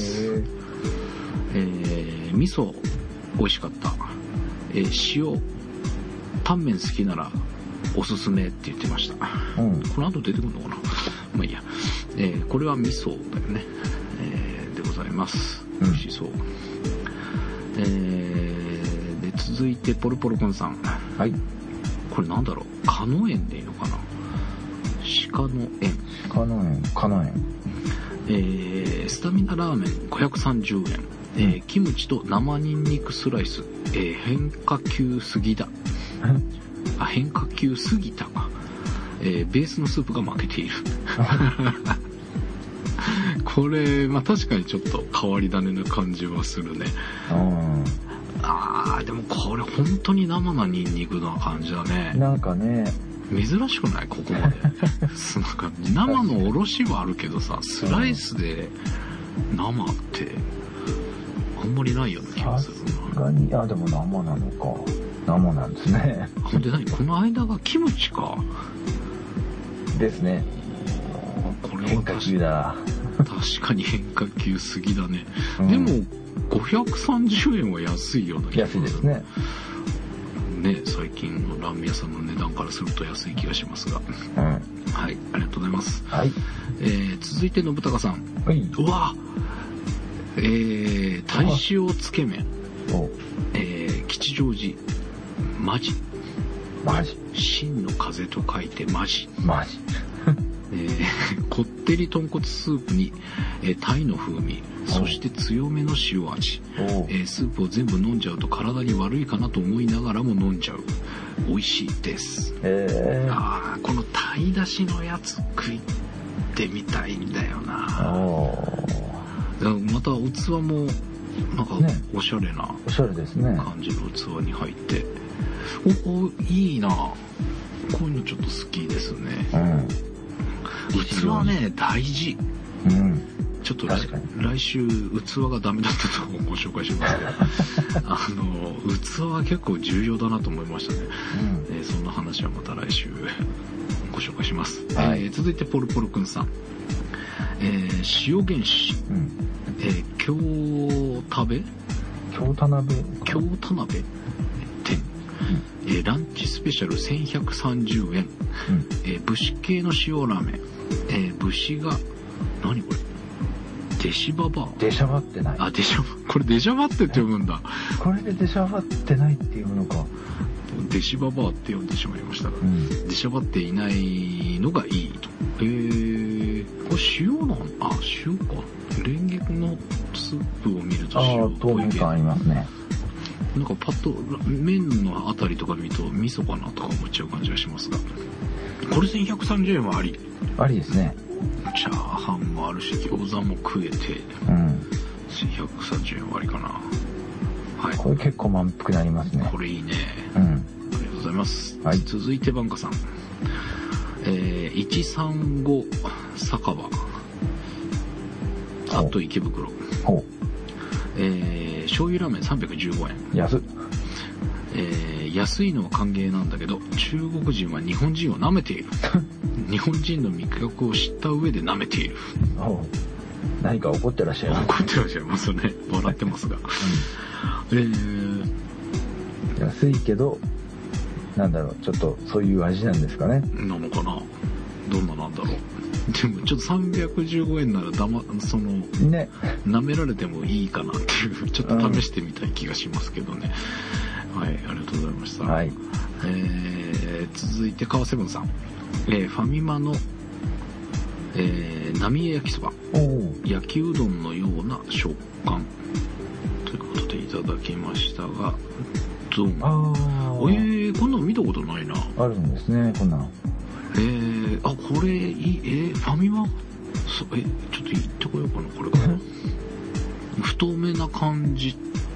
えー、味噌美味しかった、えー、塩タンメン好きならおすすめって言ってました、うん、この後出てくるのかな、まあいいや、えー、これは味噌だよね、えー、でございます。美味しそう、うん、えー、で続いてポルポルくんさん、はい、これなんだろう、鹿野園でいいのかな、鹿の園、 鹿野園、鹿野園、 えー、スタミナラーメンごひゃくさんじゅうえん、えー、キムチと生ニンニクスライス、えー、変化球すぎだあ、変化球すぎたか、えー、ベースのスープが負けているこれ、まあ確かにちょっと変わり種な感じはするね。あー、でもこれ本当に生なニンニクな感じだね。 なんかね、 珍しくない？ここまでなんか生のおろしはあるけどさ、スライスで生ってあんまりないような気がするな。 さすがに、あ、でも生なのか。生なんですね。 ほんで何、この間がキムチかですね。これ変化球だ。 確かに変化球すぎだね、うん、でもごひゃくさんじゅうえんは安いような気がする。 安いですね。 ね、最近のラーメン屋さんの値段からすると安い気がしますが、うん、はい、ありがとうございます、はい、えー、続いて信孝さん、はい、うわ、えー、鯛塩つけ麺、えー、吉祥寺マジマジ真の風と書いてマジマジえー、こってり豚骨スープに、えー、タイの風味、そして強めの塩味、えー、スープを全部飲んじゃうと体に悪いかなと思いながらも飲んじゃう。美味しいです、えー、あ、このタイだしのやつ食ってみたいんだよな。また器もなんかおしゃれなおしゃれですね、 感じの器に入って、おお、いいな、こういうのちょっと好きですね、うん、器ね、大事、うん、ちょっと 来, 来週器がダメだったところをご紹介しますけどあの器は結構重要だなと思いましたね、うん、えー、そんな話はまた来週ご紹介します、はい、えー、続いてポルポルくんさん、えー、塩原市、うん、えー、京田辺京田辺京田辺店、うん、えー、ランチスペシャルせんひゃくさんじゅうえん、うん、えー、武士系の塩ラーメン、えー、武士が何これ、デシババデシャバってない、 あ、デシャバ、これデシャバってって読むんだ。 これでデシャバってないっていうのか。 デシババって呼んでしまいましたが、うん、デシャバっていないのがいいと。えー、これ塩なん、あ、塩か。レンゲのスープを見ると塩っぽいけど、あ、透明感ありますね。 なんかパッと麺のあたりとか見ると味噌かなとか思っちゃう感じがしますが、これせんひゃくさんじゅうえんはあり。 ありですね。 チャーハンもあるし餃子も食えて、うん、せんひゃくさんじゅうえん割かな。はい。 これ結構満腹になりますね。 これいいね。うん。ありがとうございます。はい。続いてバンカさん。えー、いちさんご酒場。あと池袋。ほう。えー、醤油ラーメンさんびゃくじゅうごえん。 安っ。 えー、安いのは歓迎なんだけど、中国人は日本人を舐めている。日本人の味覚を知った上で舐めている。 何か怒ってらっしゃいます、 怒ってらっしゃいますね。笑ってますが。うん、えー、 安いけど、なんだろう、ちょっとそういう味なんですかね。 なのかな。どんななんだろう。でもちょっとさんびゃくじゅうごえんならだま、その、ね、舐められてもいいかなっていう、ちょっと試してみたい気がしますけどね。うん、はい、ありがとうございました。はい。えー、続いて川セブンさん。えー、ファミマのえー、浪江焼きそば。焼きうどんのような食感。ということでいただきましたが、ゾーン。あー。えー、こんなの見たことないな。 あるんですね、こんなの。 えー、あ、これ、いい、えー、ファミマそえ、ちょっと行ってこようかな、これから。太めな感じ。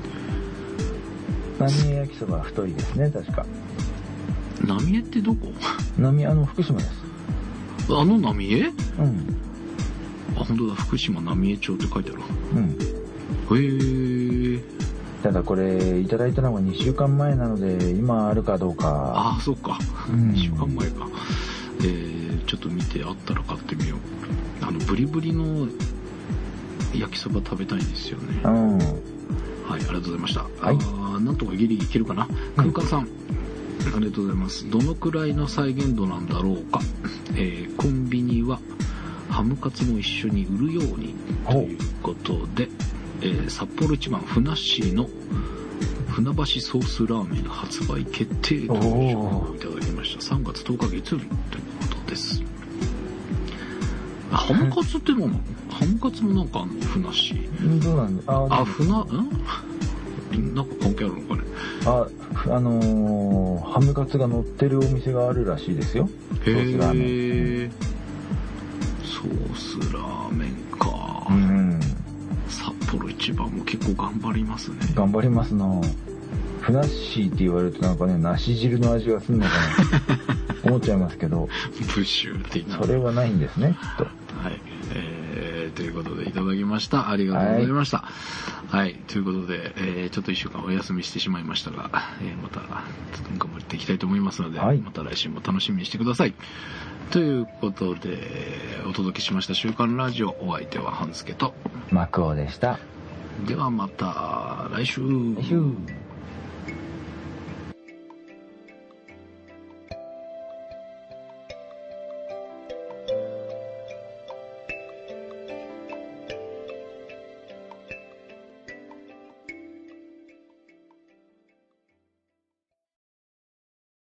浪江焼きそばは太いですね、確か。 浪江ってどこ？ 浪江、あの、福島です。 あの浪江？うん。 あ、 本当だ、福島浪江町って書いてある。うん。へー。 ただこれ、いただいたのがにしゅうかんまえなので、今あるかどうか。 ああ、そっか。うん、にしゅうかんまえか。えー、ちょっと見て、あったら買ってみよう。あの、ブリブリの焼きそば食べたいんですよね。うん。はい、ありがとうございました。はい。あなんとかギリいけるかな。空間さん。ありがとうございます。どのくらいの再現度なんだろうか。えー、コンビニはハムカツも一緒に売るようにということで、えー、札幌一番ふなっしーの船橋ソースラーメン発売決定という情報をいただきました。さんがつとおか月曜日ということです。あ、ハムカツってのはハムカツもなんかあんのふなっしー。 どうなんだ。 あ、あ、ふな、んなんか関係あるのかね。 あ、あのー、ハムカツが乗ってるお店があるらしいですよ。 へー。ソースラーメンか。うん。札幌一番も結構頑張りますね。 頑張りますな。ふなっしーって言われるとなんかね、梨汁の味がするのかな思っちゃいますけど。 プッシュってそれはないんですね、きっと。 はい。えー、ということでいただきました。ありがとうございました。はい。はい、ということで、えー、ちょっと一週間お休みしてしまいましたが、えー、また、ちょっと頑張っていきたいと思いますので、はい、また来週も楽しみにしてください。ということで、お届けしました週刊ラジオ、お相手は半助と、 マクオでした。 ではまた来週。 来週。